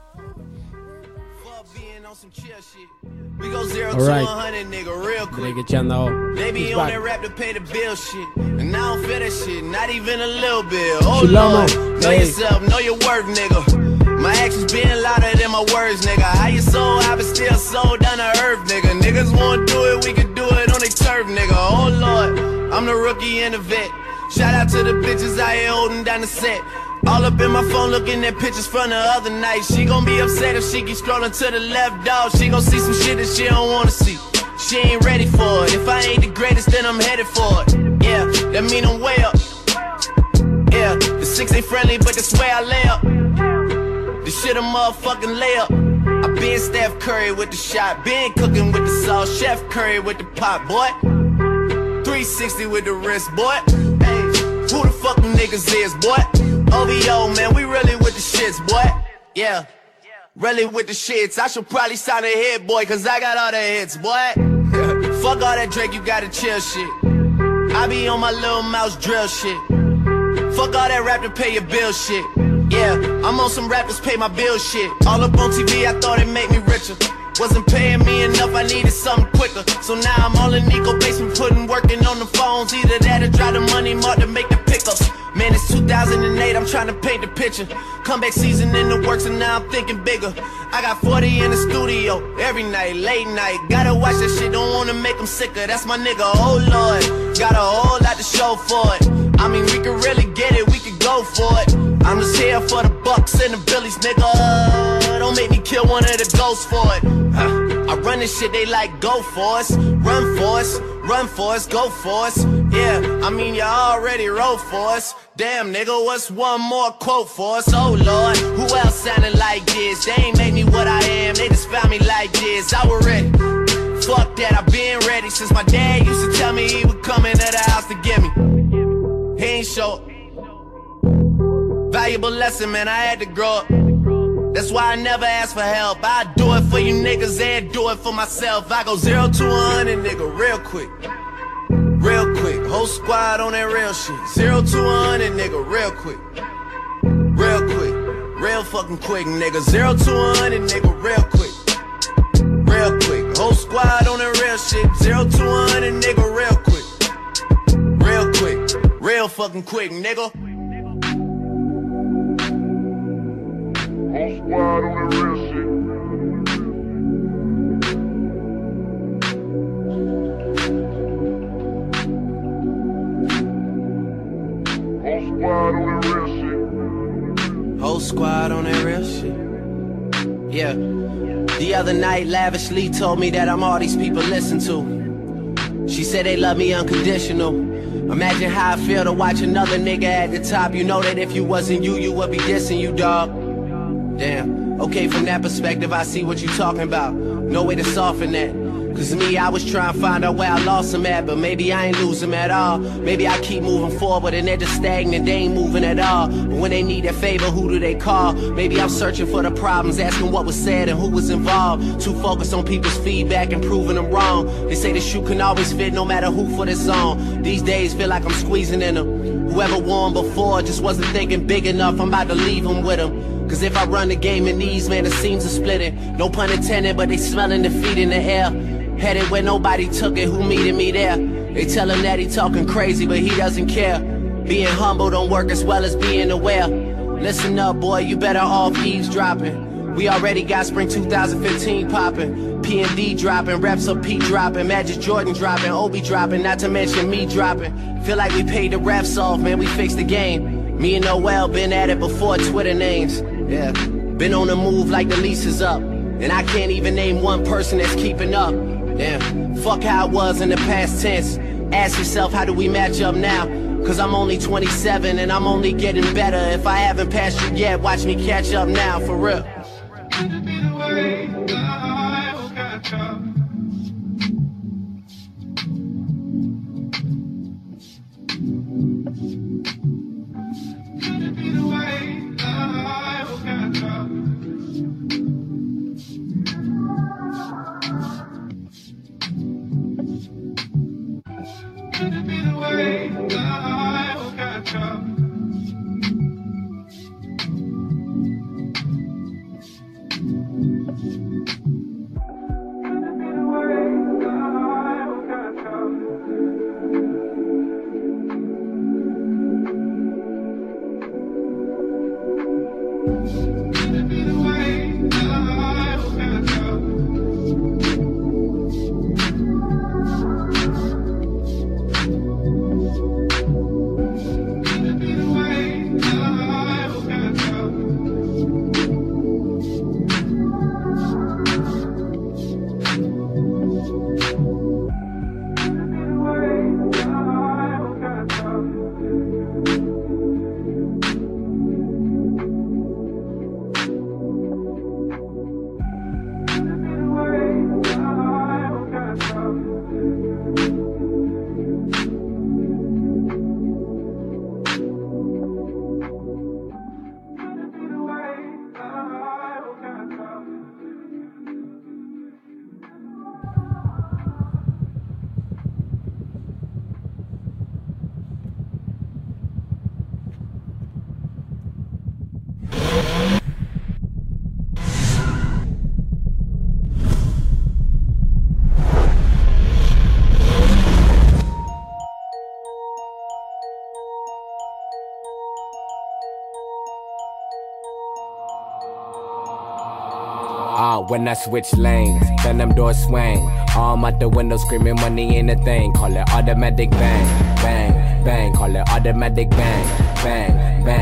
We go zero All to right. one hundred, nigga, real quick. Drake etxean dago. They be He's on back. that rap to pay the bill shit. And I don't feel that shit, not even a little bit. Oh Shilamo. Lord, know Hey. yourself, know your worth, nigga. My actions being louder than my words, nigga. How you so high but still so down to earth, nigga. Niggas won't do it, we can do it on their turf, nigga. Oh Lord, I'm the rookie and the vet. Shout out to the bitches out here holding down the set. All up in my phone looking at pictures from the other night. She gon' be upset if she keep scrolling to the left, dog. She gon' see some shit that she don't wanna see. She ain't ready for it. If I ain't the greatest, then I'm headed for it. Yeah, that mean I'm way up. Yeah, the six ain't friendly, but that's where I lay up. This shit a motherfucking layup. I been Steph Curry with the shot, been cooking with the sauce, Chef Curry with the pot, boy. three sixty with the wrist, boy. Hey, who the fuck them niggas is, boy? O V O, man, we really with the shits, boy. Yeah, really with the shits. I should probably sign a hit, boy, cause I got all the hits, boy. Fuck all that Drake, you gotta chill shit. I be on my little mouse drill shit. Fuck all that rap to pay your bill shit. Yeah, I'm on some rappers pay my bill shit. All up on T V, I thought it made me richer. Wasn't paying me enough, I needed something quicker. So now I'm all in Nico basement, putting working on the phones. Either that or try the money mark to make the pickups. Man, it's two thousand eight, I'm trying to paint the picture. Comeback season in the works and now I'm thinking bigger. I got forty in the studio, every night, late night. Gotta watch that shit, don't wanna make them sicker. That's my nigga, oh Lord. Got a whole lot to show for it. I mean, we could really get it, we could go for it. I'm just here for the bucks and the billies, nigga. Don't make me kill one of the ghosts for it. Uh, I run run this shit, they like go for us, run for us, run for us, go for us. Yeah, I mean you already wrote for us. Damn nigga, what's one more quote for us? Oh Lord, who else sounded like this? They ain't made me what I am, they just found me like this. I was ready, fuck that, I've been ready since my dad used to tell me he would come into the house to get me. He ain't show up. Valuable lesson, man, I had to grow up. That's why I never ask for help. I do it for you niggas and do it for myself. I go zero to one hundred, nigga, real quick. Real quick, whole squad on that real shit. Zero to one hundred, nigga, real quick. Real quick, real fucking quick, nigga. Zero to one hundred, nigga, real quick. Real quick, whole squad on that real shit. Zero to one hundred, nigga, real quick. Real quick, real fucking quick, nigga. Whole squad on that real shit. Whole squad on that real shit. Yeah. The other night, lavishly told me that I'm all these people listen to. She said they love me unconditional. Imagine how I feel to watch another nigga at the top. You know that if you wasn't you, you would be dissing you, dog. Damn. Okay, from that perspective, I see what you talking about. No way to soften that. Cause me, I was trying to find out where I lost them at, but maybe I ain't lose them at all. Maybe I keep moving forward and they're just stagnant, they ain't moving at all. But when they need a favor, who do they call? Maybe I'm searching for the problems, asking what was said and who was involved. Too focused on people's feedback and proving them wrong. They say the shoe can always fit no matter who for this song. These days feel like I'm squeezing in them. Whoever won before just wasn't thinking big enough, I'm about to leave them with them. Cause if I run the game in these, man, the seams are splitting. No pun intended, but they smelling defeat in the air. Headed where nobody took it, who meeted me there? They tell him that he talking crazy, but he doesn't care. Being humble don't work as well as being aware. Listen up, boy, you better off eavesdropping. We already got spring two thousand fifteen popping. P and D dropping, reps of P dropping, Magic Jordan dropping, Obi dropping, not to mention me dropping. Feel like we paid the refs off, man, we fixed the game. Me and Noel been at it before Twitter names. Yeah, been on the move like the lease is up. And I can't even name one person that's keeping up. Damn, fuck how it was in the past tense. Ask yourself, how do we match up now? Cause I'm only twenty-seven and I'm only getting better. If I haven't passed you yet, watch me catch up now, for real. When I switch lanes, then them doors swing. Arm out the window screaming money ain't a thing. Call it automatic bang, bang, bang. Call it automatic bang, bang, bang.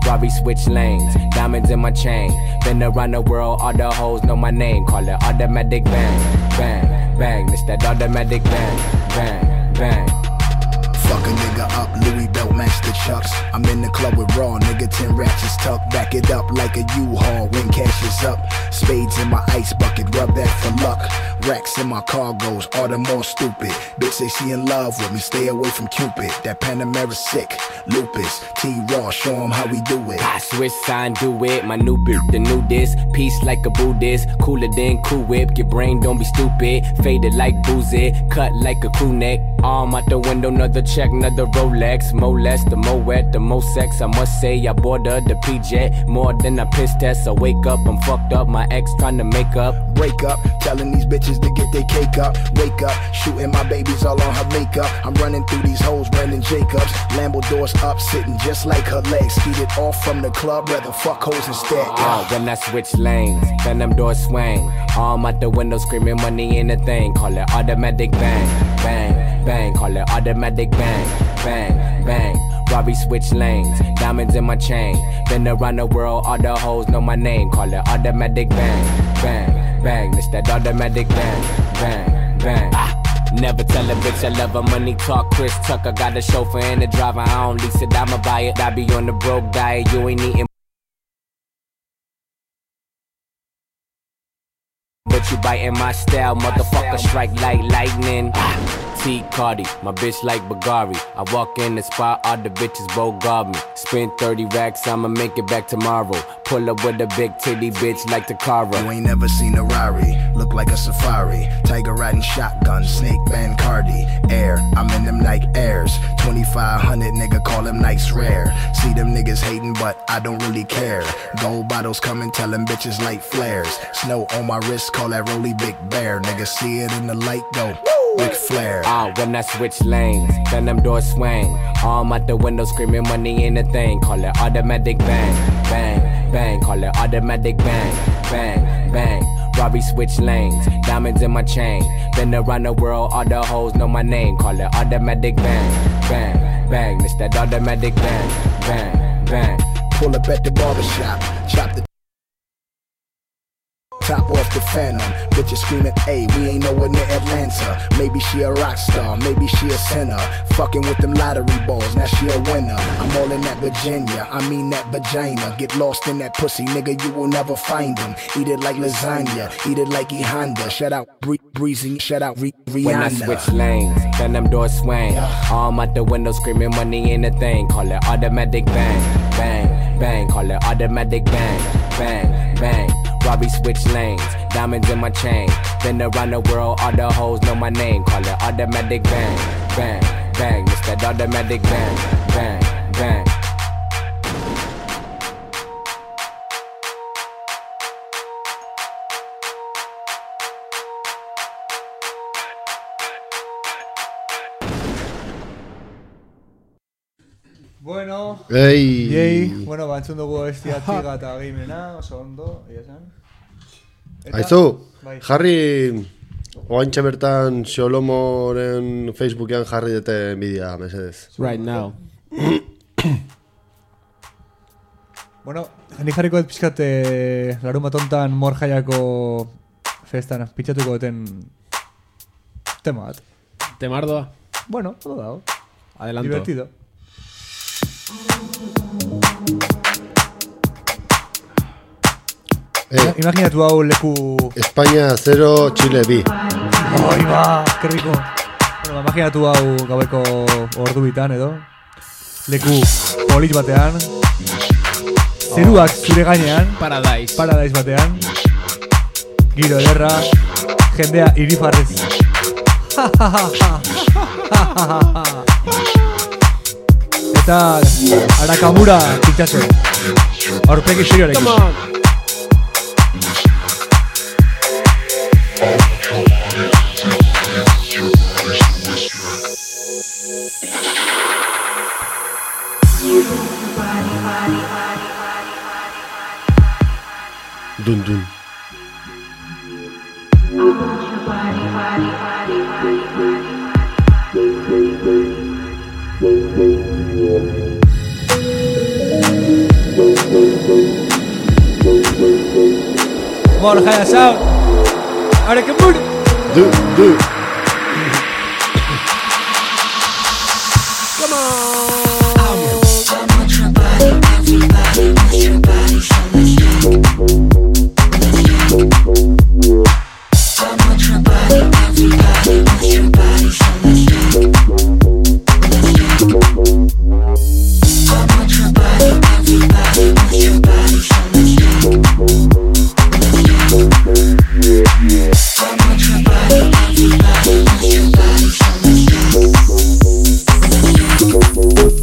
Robbie switch lanes, diamonds in my chain. Been around the world, all the hoes know my name. Call it automatic bang, bang, bang. It's that automatic bang, bang, bang. Fuck a nigga up, Louis belt match the chucks. I'm in the club with raw, nigga, ten ratchets tucked. Back it up like a U-Haul when cash is up. Spades in my ice bucket, rub that for luck. Racks in my cargoes, all the more stupid. Bitch say she in love with me, stay away from Cupid. That Panamera sick, lupus. T-Raw, show him how we do it. I switch sign, do it, my new bitch, the new disc. Peace like a Buddhist, cooler than Cool Whip. Your brain don't be stupid, faded like boozy. Cut like a crew neck, arm out the window, another check, another Rolex. More less, the more wet, the more sex. I must say I boarded the P-Jet, more than a piss test. I wake up, I'm fucked up, my ex trying to make up. Wake up, telling these bitches to get their cake up. Wake up, shooting my babies all on her makeup. I'm running through these hoes, Brandon Jacobs. Lambo doors up, sitting just like her legs. Skeeted off from the club, rather fuck hoes instead. Oh, when I switch lanes, then them doors swing. Arm out the window, screaming money in the thing. Call it automatic bang, bang, bang. Call it automatic bang, bang, bang. Robbie switch lanes, diamonds in my chain. Been around the world, all the hoes know my name. Call it automatic bang, bang, bang. It's that automatic bang, bang, bang. Ah. Never tell a bitch I love her, money talk, Chris Tucker. Got a chauffeur and a driver, I don't lease it, I'ma buy it. I be on the broke diet, you ain't eating, but you biting my style, motherfucker. Strike like lightning. T Cardi, my bitch like Bagari. I walk in the spot, all the bitches both guard me. Spend thirty racks, I'ma make it back tomorrow. Pull up with a big titty bitch like Takara. You ain't never seen a Rari, look like a safari. Tiger riding shotgun, snake band Cardi. Air, I'm in them Nike Airs. twenty-five hundred, nigga, call them Nikes rare. See them niggas hating, but I don't really care. Gold bottles coming, tell them bitches light flares. Snow on my wrist, call that Rolly Big Bear. Nigga, see it in the light, go Ric Flair. Ah, when I switch lanes, then them doors swing. Arm out the window, screaming money in the thing. Call it automatic bang, bang, bang. Call it automatic bang, bang, bang. Robbie switch lanes, diamonds in my chain. Been around the world, all the hoes know my name. Call it automatic bang, bang, bang. It's that automatic bang, bang, bang. Pull up at the barbershop, chop the top off the Phantom. Bitches screaming, ayy, we ain't nowhere near Atlanta. Maybe she a rock star, maybe she a sinner. Fucking with them lottery balls, now she a winner. I'm all in that Virginia, I mean that vagina. Get lost in that pussy, nigga, you will never find him. Eat it like lasagna, eat it like E Honda. Shout out Bree Breezy, shout out Re Rihanna. When I switch lanes, then them doors swing. Arm out the window, screaming money in the thing. Call it automatic bang, bang, bang. Call it automatic bang, bang, bang. Robbie switch lanes, diamonds in my chain. Been around the world, all the hoes know my name. Call it automatic bang, bang, bang. It's that automatic bang, bang, bang. Bueno, Ei. Yei, bueno, bantzun dugu bestia txiga eta gehimena, oso ondo, ia esan. Eta- Aizu, Bai. jarri oantxe bertan Xolomoren Facebookean jarri dute bidea, mesedez. Right now. Bueno, nik jarriko dut pixkat eh, larun batontan mor jaiako festan pitxatuko duten tema bat. Temardoa. Bueno, todo dago. Adelanto. Divertido. Eh, Imaginatu hau leku... España zero, Chile bi. Oi ba, que rico. Bueno, imaginatu hau gaueko ordu bitan edo. Leku polit batean. Zeruak zure gainean. Paradise. Paradise batean. Giro ederra. Jendea irifarrez. Eta Arakamura pitxatzen. Aurpegi serioarekin. Come on. Dun dun. More higher sound. Ahora que mood. Do, do. Come on. I want your body, everybody wants your body, so let's jack. Let's jack. I want your body, everybody wants your body, so let's jack. Let's jack. I want your body, everybody wants your body, so let's jack. Let's jack. I want your body, everybody wants your body, so let's jack. Let's jack.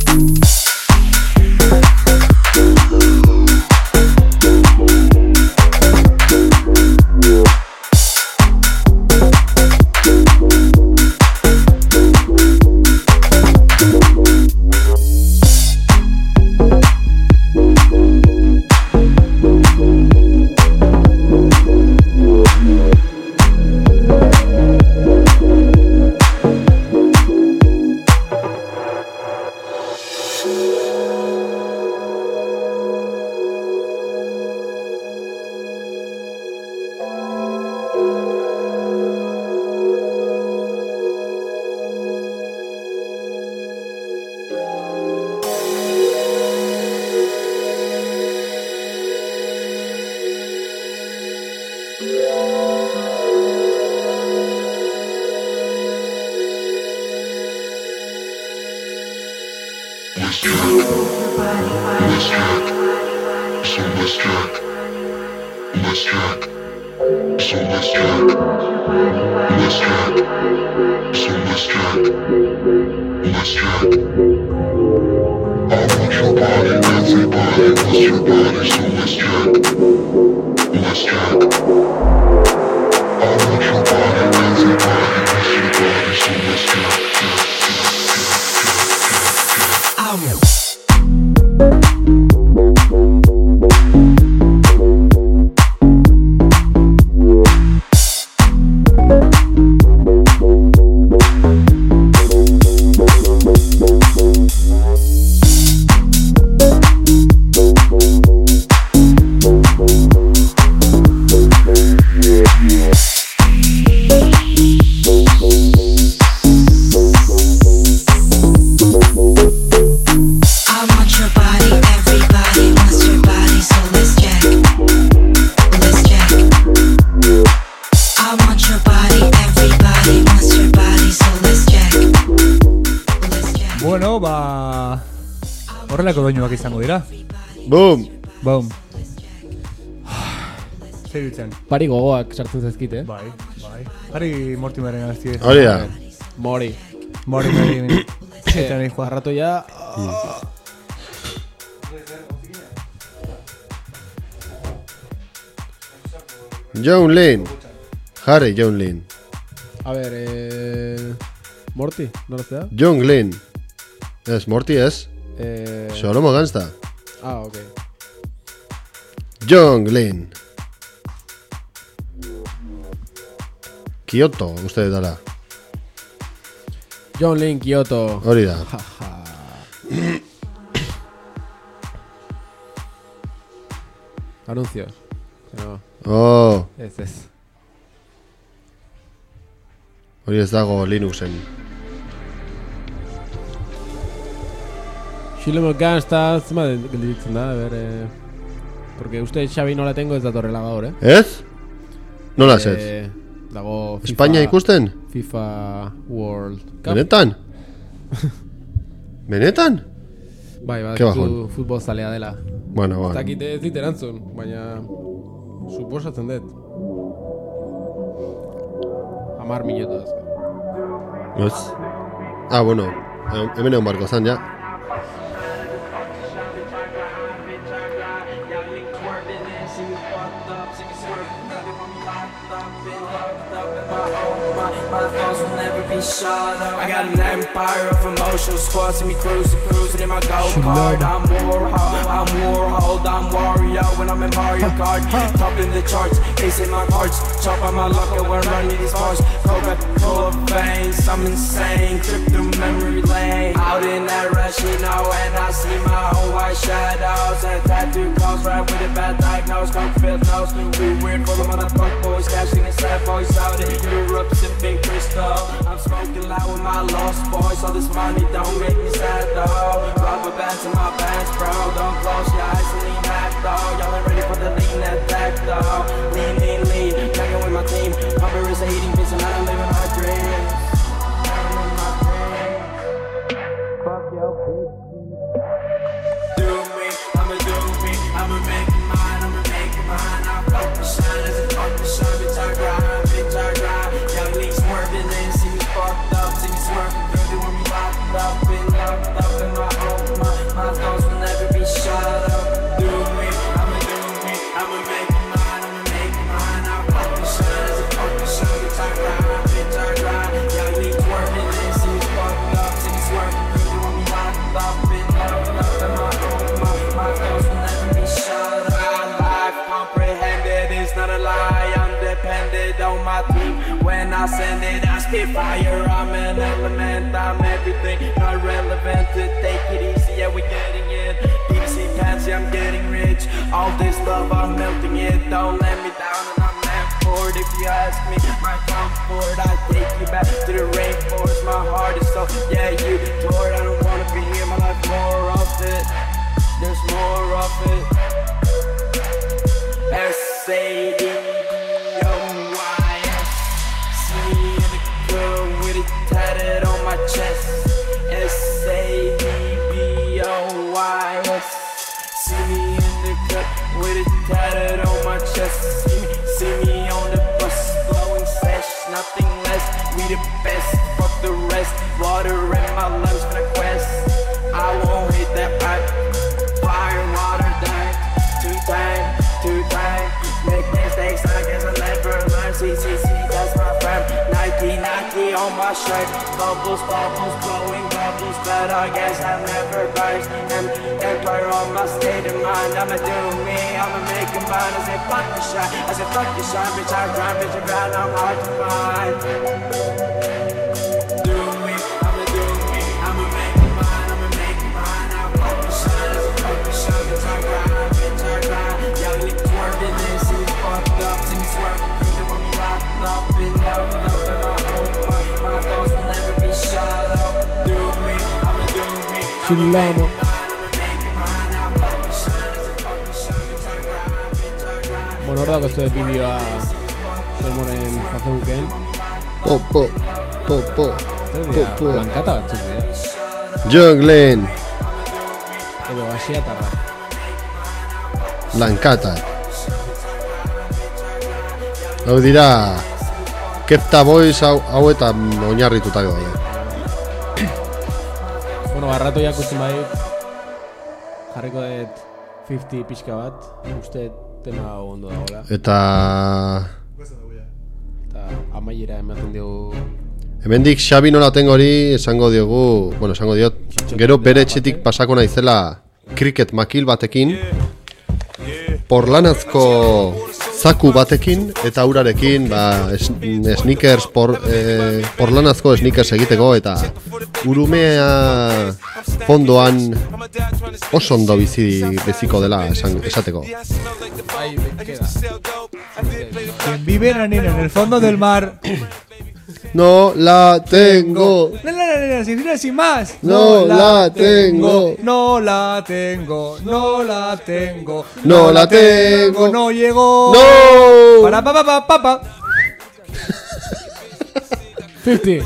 Horrelako doinuak izango dira. Boom. Boom. Zer ditzen? Pari gogoak sartzen zaizkit, eh? Bai, bai. Pari Mortimeren azti. Hori da. Mori. Mori, Mori. Eta nahi joa rato ya. John Lynn. Harry John Lynn. A ver, eh... Morty, ¿no lo sé? John Lynn. Es Morty, es. Eh... Sholomo Gangsta. Ah, ok. John Lynn. Kyoto, uste dala. John Lynn, Kyoto. Hori da. Anuncios. No. Oh. Ez ez. Hori ez dago Linuxen. Shlomo Gangsta, zema gelditzen da, a ver, eh... Porque uste Xabi nola tengo ez datorrela gaur, eh? Ez? Nola ez? Eh, dago FIFA... Espainia ikusten? FIFA World Cup. Benetan? Benetan? Bai, bai, du futbol zalea dela. Bueno, bueno. Ez dakite ez dit erantzun, baina... Suposatzen dut. Hamar minutu azka. Ez? Ah, bueno. Hemen egon barko zan, ja. I got an empire of emotions, forcing me cruising, cruising in my go-kart. I'm Warhol, I'm Warhol, I'm Wario when I'm in Mario Kart. Top in the charts, casing my parts, chop on my luck and when running these bars. Coke full of veins, I'm insane, trip through memory lane. Out in that rush, you know, and I see my own white shadows and tattoo calls right with a bad diagnose, coke filled nose. We weird so this money don't make me sad, though. Rubber bands in my pants, bro. Don't close your eyes and lean back, though. Y'all ain't ready for the lean attack, though. Lean, lean, lean, hanging with my team. Papa is a hating bitch and I'm living my dreams. Living my dreams. Fuck your bitch. Do me, I'ma do me, I'ma make it mine, I'ma make it mine. I fuck the shine as a fuck the shine, bitch I grind, bitch I grind. Young league swerving, they see me fucked up, see me swerving, girl, they want me locked up, been locked up in my own mind. My thoughts will never be shut up. Do me, I'ma do me, I'ma make it mine, I'ma make it mine. I fuck the shine as a fuck the shine, bitch I grind, bitch I grind. Young league swerving, they see me fucked up, see me swerving, girl, they want me locked up, been locked up in my own mind. My thoughts will never be shut up. My life comprehended, it's not a lie. I'm dependent on my team. When I send it, I spit fire. I'm an element, I'm everything. Not relevant to take it easy, yeah, we're getting it. D V C pants, yeah, I'm getting rich. All this love, I'm melting it. Don't let me down, and I'm meant for it. If you ask me, my comfort, I take you back to the rainforest. My heart is so, yeah, you tore it. I don't wanna be here, my life more of it. There's more of it. S A D B O Y S. See me in the club with it tatted on my chest. S A D B O Y S. See me in the club with it tatted on my chest. See me, see me on the bus, blowing sesh, nothing less. We the best, fuck the rest. Water in my lungs for the quest. I won't hit that pipe. Fire, water, die. Two time, two time. Make mistakes, I guess I never learn. C C C, that's my friend. Nike, Nike on my shirt. Bubbles, bubbles, blowing bubbles. But I guess I never burst. Em Empire on my state of mind. I'ma do me, I'ma make it mine. I say fuck the shine, I say fuck the shine. Bitch, I grind, bitch, I grind, I'm hard to find. Do me, I'ma do me, I'ma make it mine, I'ma make it mine. I fuck the shine, I say fuck the shine. Bitch, I grind, bitch, I grind. Young niggas swerving, they see me fucked up, see me swerving. They want me locked up, been locked up in my own mind. My thoughts will never be shut up. Do me, I'ma do me, I'ma make it mine, I'ma make it mine. I fuck the shine, I say fuck the shine. Bitch, I grind, bitch, I grind. Bueno, hor dago ez dut bideoa Solmoren Facebooken. Po, po, po, po, po, po. Lankata batzuk dira. Junglen, Edo asiatarra. Lankata. Hau dira, Kefta Boys hau, hau eta oinarritutak daude. Bueno, barratoiak usten bai jarriko dut fifty pixka bat. Uste tema hau ondo dagoela. Eta Eta amaiera ematen diogu. hemendik Xabi nola tengo hori esango diogu, bueno, esango diot, gero bere etxetik pasako naizela cricket makil batekin, porlanazko zaku batekin eta urarekin, ba, es, sneakers, por, eh, porlanazko sneakers egiteko eta urumea fondoan oso ondo bizi beziko dela esan, esateko. Ahí me queda. Quien vive en el fondo del mar. No la tengo. No, no, no, no, sin, sin más. No la tengo. No la tengo. No la tengo. No la tengo. No llegó. No. Para pa pa pa pa pa. fifty.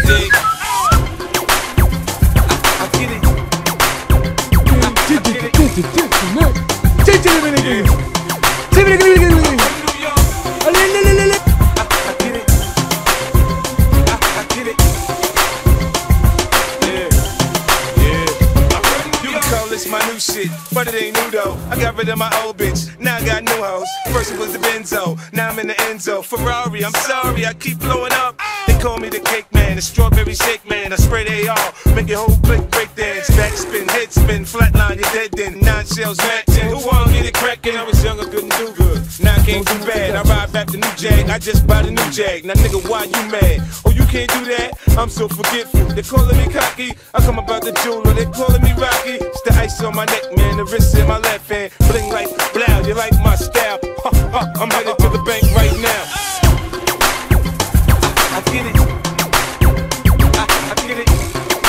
My new shit, but it ain't new though. I got rid of my old bitch, now I got new hoes. First it was the Benzo, now I'm in the Enzo. Ferrari, I'm sorry, I keep blowing up. They call me the cake man, the strawberry shake man. I spray they all, make your whole click break dance. Backspin, head spin, flatline, you're dead then. Nine shells matching. Who wanna get it crackin'? I was young, I couldn't do good. Now I can't do bad. I ride back the new Jag, I just bought a new Jag. Now nigga, why you mad? Oh, you can't do that? I'm so forgetful. They calling me cocky, I come about the jeweler. They calling me Rocky. It's the ice on my neck, man, the wrist in my left hand. Bling like blow, you like my style. Ha, ha, I'm headed to the bank right now. I get it. I, I get it.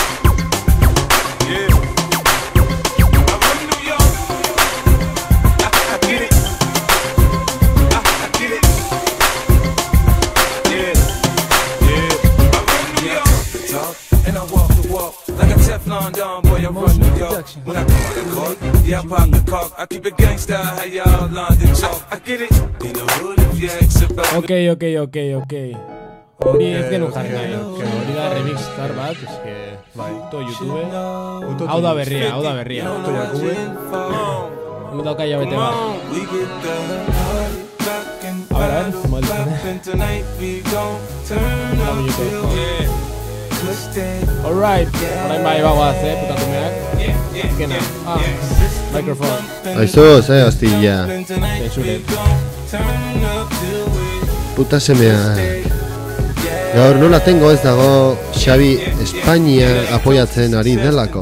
When I come out the court, yeah, I pop the cork. I keep it gangsta, how y'all London talk. I get it in the hood if you ask about Ok, ok, ok, ok. Hori ez genuen jarri nahi. Hori da remix zar bat, eske... To YouTube. Hau da berria, hau da berria. To Jakube. Hau dauka jabete bat. A ver, a ver, modelo. Alright, orain bai bagoaz, eh, putakumeak. Azkena, ah, microphone. Aizu, ze, hostia. Zure. Puta semeak. Gaur nola tengo ez dago Xabi Espainia apoiatzen ari delako.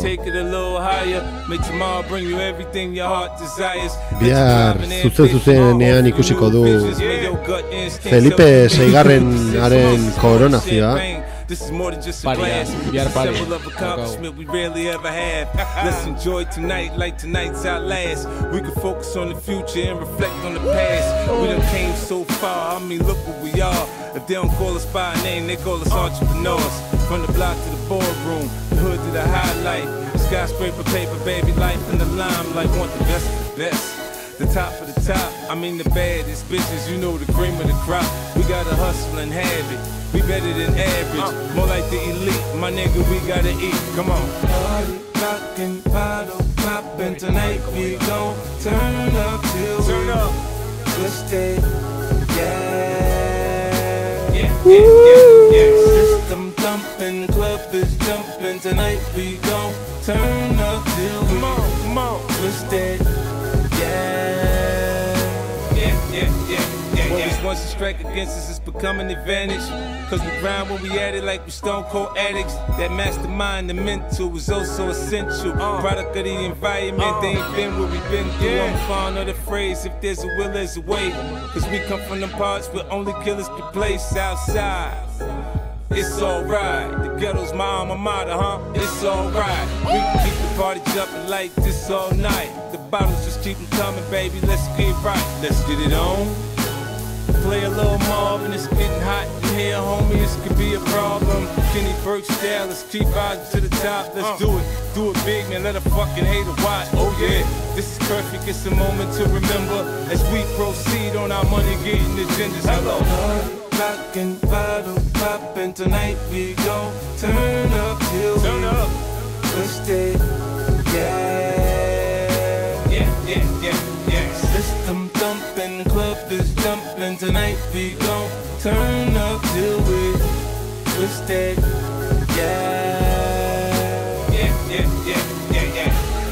Bihar zuzen zuzenean ikusiko du Felipe seigarrenaren koronazioa. This is more than just a Party, blast. yeah. It's a symbol of accomplishment we rarely ever have. Let's enjoy tonight like tonight's our last. We can focus on the future and reflect on the past. We done came so far, I mean look what we are. If they don't call us by a name, they call us entrepreneurs. From the block to the boardroom, the hood to the highlight. Skyscraper paper, baby, life in the limelight. Want the best of the best. The top of the top, I mean the baddest bitches, you know the cream of the crop. We gotta hustle and have it. We better than average, more like the elite. My nigga, we gotta eat. Come on. Party, rockin', bottle poppin'. Tonight we gon' turn up till turn up. Twisted, yeah. Yeah, yeah, yeah, yeah. System thumpin', club is jumpin'. Tonight we gon' turn up till come on, come on. Twisted, yeah. Yeah, yeah, yeah. What was once a strike against us is becoming an advantage. Cause we grind when we at it like we stone cold addicts. That mastermind, the mental is also essential. uh, Product of the environment, uh, they ain't been where we been through. Yeah. I'm fond of the phrase, if there's a will, there's a way. Cause we come from them parts where only killers can play outside. It's alright, the ghetto's my alma mater, huh? It's alright, we can keep the party jumping like this all night. The bottles just keep them coming, baby, let's get right. Let's get it on. Play a little Marvin, it's getting hot in here, homie, this could be a problem. Kenny Burke style, let's keep rising to the top, let's uh. do it. Do it big, man, let a fucking hater watch. Oh yeah, this is perfect, it's a moment to remember as we proceed on our money-getting agendas. Hello. Rockin', bottle poppin', tonight we gon' turn up till turn up. Twisted, yeah. Yeah, yeah, yeah, yeah. System thumpin', club is jumpin'. Tonight we gon' turn up till we twisted, yeah. Yeah, yeah, yeah, yeah, yeah.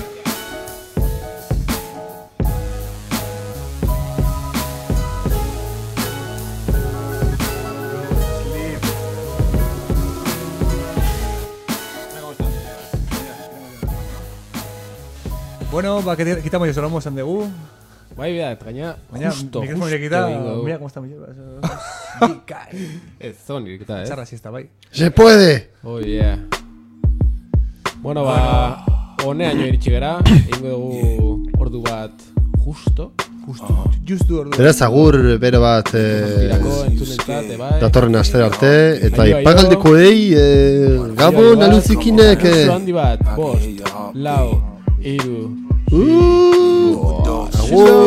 Bueno, ba, quitamos y sonamos en dugu. Bai, bida, eta gaina, baina, justo, mikrofon justo irekita, egingo du. mira cómo está mi lleva. Ez, zon irekita, eh? Txarra siesta, bai. Se puede! Oh, yeah. Bueno, ba, honeaino iritsi gara, egingo dugu ordu bat justo. Justo, justu ordu. Beraz, agur bero bat eh, datorren astera arte, eta ipagaldekoei eh, Gabon aluzikinek eh. Aluzu handi bat, bost, lau, iru, Uh, agur.